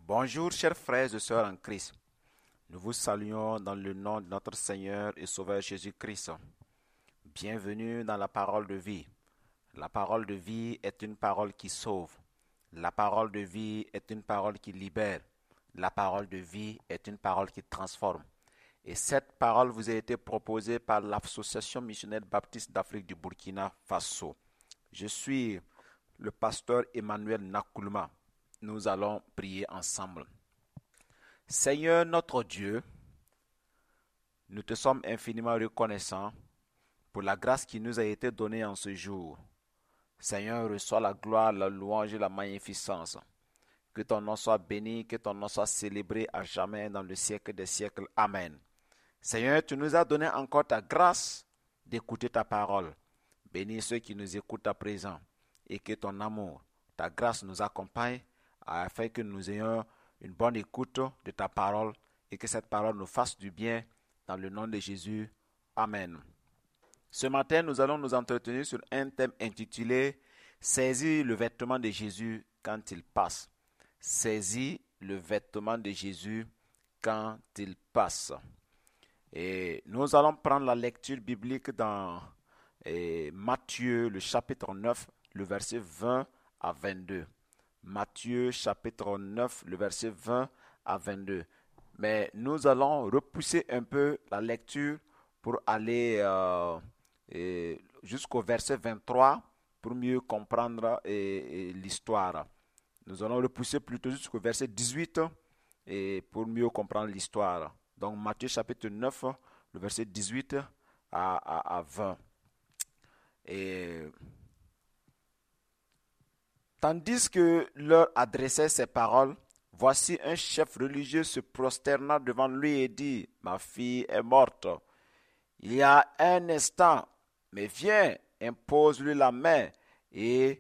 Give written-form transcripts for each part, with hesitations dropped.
Bonjour chers frères et sœurs en Christ. Nous vous saluons dans le nom de notre Seigneur et Sauveur Jésus-Christ. Bienvenue dans la parole de vie. La parole de vie est une parole qui sauve. La parole de vie est une parole qui libère. La parole de vie est une parole qui transforme. Et cette parole vous a été proposée par l'Association missionnaire baptiste d'Afrique du Burkina Faso. Je suis le pasteur Emmanuel Nakulma. Nous allons prier ensemble. Seigneur notre Dieu, nous te sommes infiniment reconnaissants pour la grâce qui nous a été donnée en ce jour. Seigneur, reçois la gloire, la louange et la magnificence. Que ton nom soit béni, que ton nom soit célébré à jamais dans le siècle des siècles. Amen. Seigneur, tu nous as donné encore ta grâce d'écouter ta parole. Bénis ceux qui nous écoutent à présent et que ton amour, ta grâce nous accompagne afin que nous ayons une bonne écoute de ta parole et que cette parole nous fasse du bien dans le nom de Jésus. Amen. Ce matin, nous allons nous entretenir sur un thème intitulé « Saisis le vêtement de Jésus quand il passe ». Saisis le vêtement de Jésus quand il passe. Et nous allons prendre la lecture biblique dans Matthieu, le chapitre 9, le verset 20 à 22. Matthieu chapitre 9, le verset 20 à 22. Mais nous allons repousser un peu la lecture pour aller jusqu'au verset 23 pour mieux comprendre l'histoire. Nous allons repousser plutôt jusqu'au verset 18 pour mieux comprendre l'histoire. Donc Matthieu chapitre 9, le verset 18 à 20. Et tandis que leur adressait ces paroles, voici un chef religieux se prosterna devant lui et dit, « Ma fille est morte. Il y a un instant, mais viens, impose-lui la main et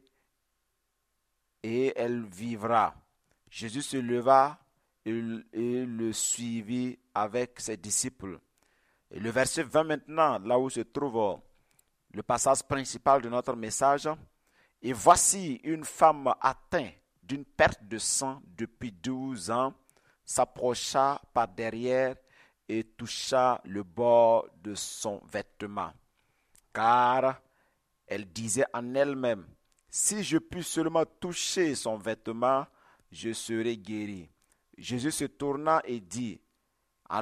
elle vivra. » Jésus se leva et le suivit avec ses disciples. Et le verset 20 maintenant, là où se trouve le passage principal de notre message, « Et voici une femme atteinte d'une perte de sang depuis 12 ans, s'approcha par derrière et toucha le bord de son vêtement. Car elle disait en elle-même, si je puis seulement toucher son vêtement, je serai guéri. » Jésus se tourna et dit, en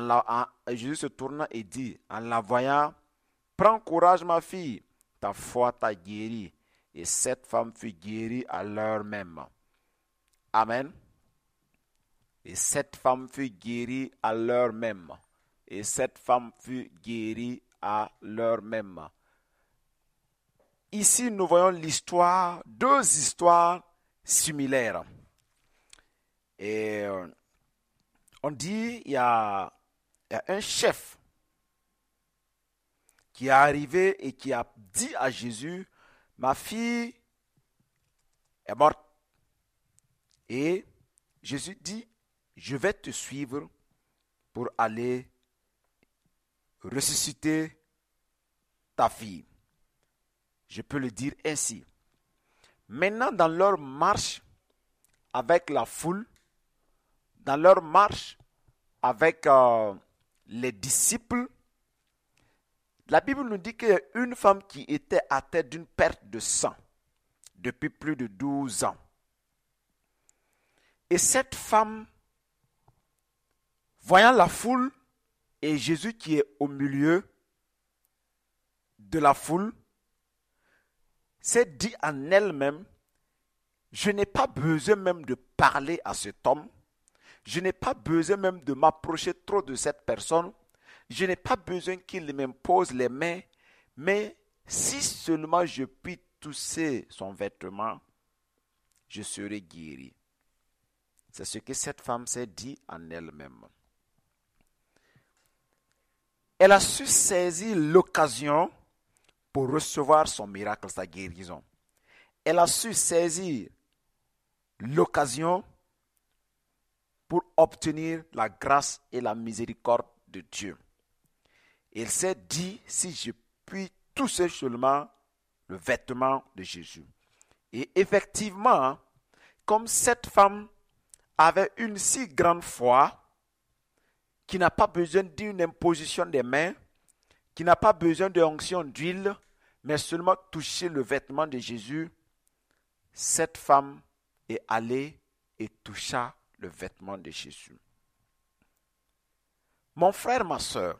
la voyant, « Prends courage ma fille, ta foi t'a guérie. » Et cette femme fut guérie à l'heure même. Amen. Et cette femme fut guérie à l'heure même. Et cette femme fut guérie à l'heure même. Ici, nous voyons l'histoire, deux histoires similaires. Et on dit, il y a un chef qui est arrivé et qui a dit à Jésus, « Ma fille est morte. » Et Jésus dit, « Je vais te suivre pour aller ressusciter ta fille. » Je peux le dire ainsi. Maintenant, dans leur marche avec la foule, dans leur marche avec les disciples, la Bible nous dit qu'il y a une femme qui était atteinte d'une perte de sang depuis plus de 12 ans. Et cette femme, voyant la foule et Jésus qui est au milieu de la foule, s'est dit en elle-même, je n'ai pas besoin même de parler à cet homme, je n'ai pas besoin même de m'approcher trop de cette personne, je n'ai pas besoin qu'il m'impose les mains, mais si seulement je puis toucher son vêtement, je serai guéri. C'est ce que cette femme s'est dit en elle-même. Elle a su saisir l'occasion pour recevoir son miracle, sa guérison. Elle a su saisir l'occasion pour obtenir la grâce et la miséricorde de Dieu. Elle s'est dit, si je puis toucher seulement le vêtement de Jésus. Et effectivement, comme cette femme avait une si grande foi qui n'a pas besoin d'une imposition des mains, qui n'a pas besoin d'onction d'huile, mais seulement toucher le vêtement de Jésus, cette femme est allée et toucha le vêtement de Jésus. Mon frère, ma soeur,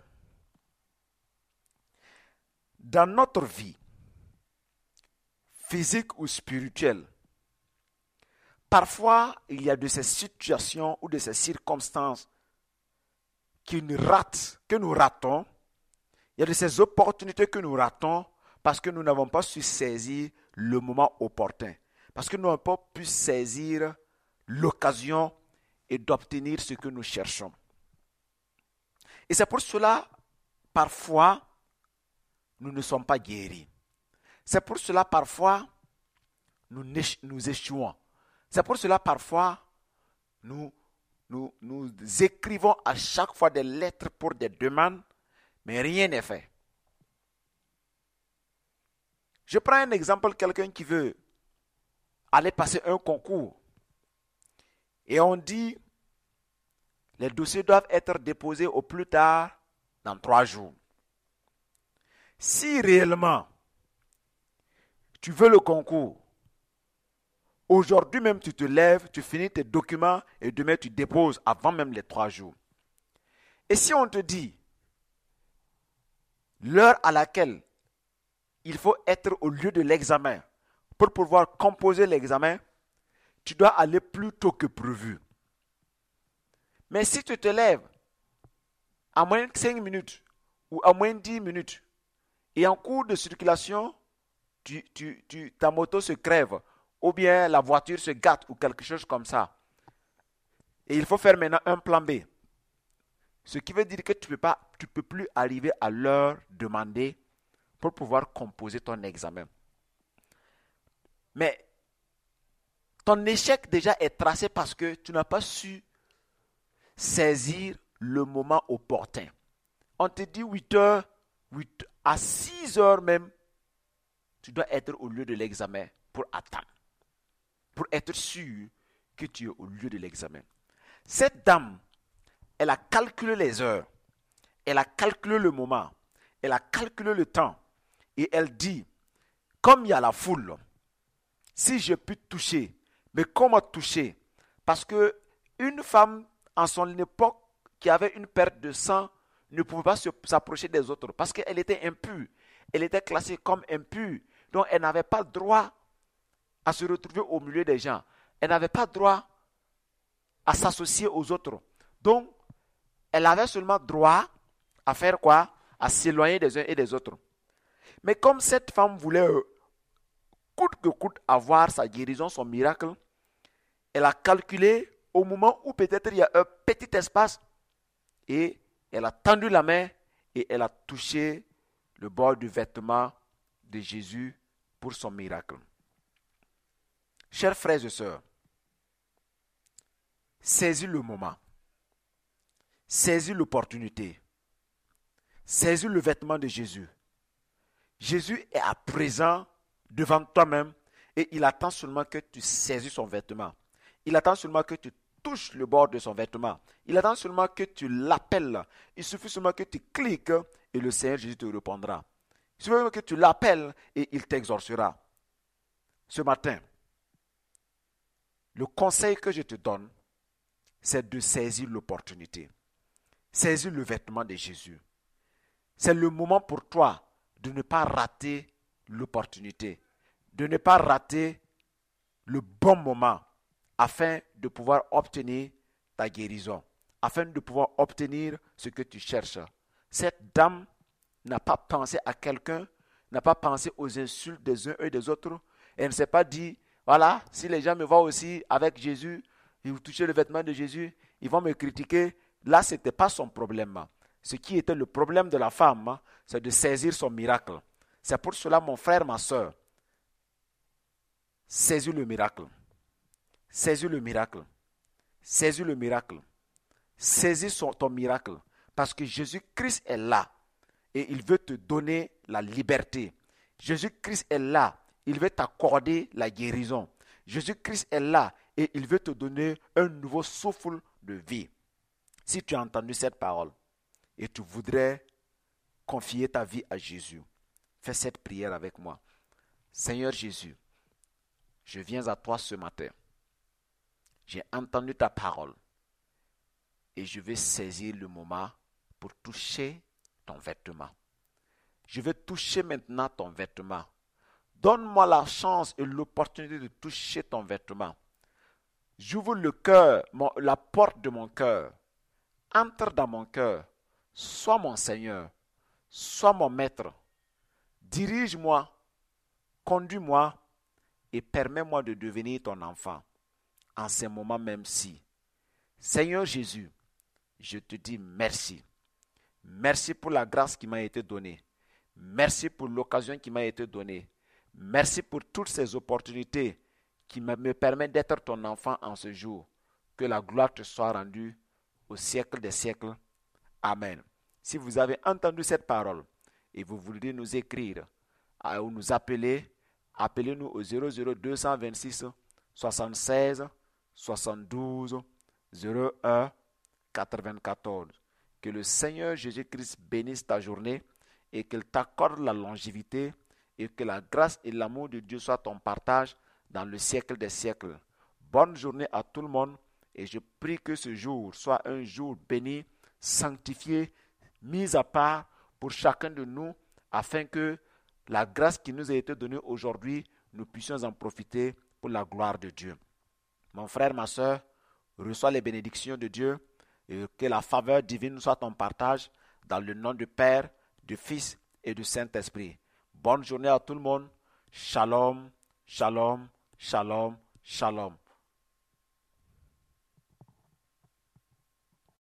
dans notre vie, physique ou spirituelle, parfois il y a de ces situations ou de ces circonstances que nous ratons. Il y a de ces opportunités que nous ratons parce que nous n'avons pas su saisir le moment opportun. Parce que nous n'avons pas pu saisir l'occasion et d'obtenir ce que nous cherchons. Et c'est pour cela, parfois, nous ne sommes pas guéris. C'est pour cela, parfois, nous échouons. C'est pour cela, parfois, nous écrivons à chaque fois des lettres pour des demandes, mais rien n'est fait. Je prends un exemple, quelqu'un qui veut aller passer un concours. Et on dit, les dossiers doivent être déposés au plus tard dans 3 jours. Si réellement, tu veux le concours, aujourd'hui même tu te lèves, tu finis tes documents et demain tu déposes avant même les 3 jours. Et si on te dit, l'heure à laquelle il faut être au lieu de l'examen pour pouvoir composer l'examen, tu dois aller plus tôt que prévu. Mais si tu te lèves à moins de 5 minutes ou à moins de 10 minutes et en cours de circulation, ta moto se crève ou bien la voiture se gâte ou quelque chose comme ça, et il faut faire maintenant un plan B. Ce qui veut dire que tu ne peux plus arriver à l'heure demandée pour pouvoir composer ton examen. Mais ton échec déjà est tracé parce que tu n'as pas su saisir le moment opportun. On te dit 8 heures, à 6 heures même, tu dois être au lieu de l'examen pour attendre, pour être sûr que tu es au lieu de l'examen. Cette dame, elle a calculé les heures, elle a calculé le moment, elle a calculé le temps, et elle dit, comme il y a la foule, si je puis toucher, mais comment toucher? Parce que une femme en son époque qui avait une perte de sang ne pouvait pas s'approcher des autres parce qu'elle était impure. Elle était classée comme impure. Donc elle n'avait pas droit à se retrouver au milieu des gens. Elle n'avait pas droit à s'associer aux autres. Donc elle avait seulement droit à faire quoi? À s'éloigner des uns et des autres. Mais comme cette femme voulait coûte que coûte avoir sa guérison, son miracle, elle a calculé au moment où peut-être il y a un petit espace et elle a tendu la main et elle a touché le bord du vêtement de Jésus pour son miracle. Chers frères et sœurs, saisis le moment, saisis l'opportunité, saisis le vêtement de Jésus. Jésus est à présent devant toi-même et il attend seulement que tu saisis son vêtement. Il attend seulement que tu touches le bord de son vêtement. Il attend seulement que tu l'appelles. Il suffit seulement que tu cliques et le Seigneur Jésus te répondra. Il suffit seulement que tu l'appelles et il t'exaucera. Ce matin, le conseil que je te donne, c'est de saisir l'opportunité. Saisir le vêtement de Jésus. C'est le moment pour toi de ne pas rater l'opportunité, de ne pas rater le bon moment afin de pouvoir obtenir ta guérison, afin de pouvoir obtenir ce que tu cherches. Cette dame n'a pas pensé à quelqu'un, n'a pas pensé aux insultes des uns et des autres. Elle ne s'est pas dit, voilà, si les gens me voient aussi avec Jésus, ils vont toucher le vêtement de Jésus, ils vont me critiquer. Là, ce n'était pas son problème. Ce qui était le problème de la femme, c'est de saisir son miracle. C'est pour cela, mon frère, ma soeur, saisis le miracle. Saisis le miracle. Saisis le miracle. Saisis ton miracle. Parce que Jésus-Christ est là. Et il veut te donner la liberté. Jésus-Christ est là. Il veut t'accorder la guérison. Jésus-Christ est là. et il veut te donner un nouveau souffle de vie. Si tu as entendu cette parole et tu voudrais confier ta vie à Jésus, fais cette prière avec moi. Seigneur Jésus, je viens à toi ce matin. J'ai entendu ta parole et je vais saisir le moment pour toucher ton vêtement. Je vais toucher maintenant ton vêtement. Donne-moi la chance et l'opportunité de toucher ton vêtement. J'ouvre le cœur, la porte de mon cœur. Entre dans mon cœur. Sois mon Seigneur. Sois mon Maître. Dirige-moi, conduis-moi et permets-moi de devenir ton enfant en ces moments même-ci. Seigneur Jésus, je te dis merci. Merci pour la grâce qui m'a été donnée. Merci pour l'occasion qui m'a été donnée. Merci pour toutes ces opportunités qui me permettent d'être ton enfant en ce jour. Que la gloire te soit rendue au siècle des siècles. Amen. Si vous avez entendu cette parole et vous voulez nous écrire ou nous appeler, appelez-nous au 00226 76 72 01 94. Que le Seigneur Jésus-Christ bénisse ta journée et qu'il t'accorde la longévité et que la grâce et l'amour de Dieu soient ton partage dans le siècle des siècles. Bonne journée à tout le monde et je prie que ce jour soit un jour béni, sanctifié, mis à part pour chacun de nous afin que la grâce qui nous a été donnée aujourd'hui, nous puissions en profiter pour la gloire de Dieu. Mon frère, ma soeur, reçois les bénédictions de Dieu et que la faveur divine soit ton partage dans le nom du Père, du Fils et du Saint-Esprit. Bonne journée à tout le monde. Shalom, shalom, shalom, shalom.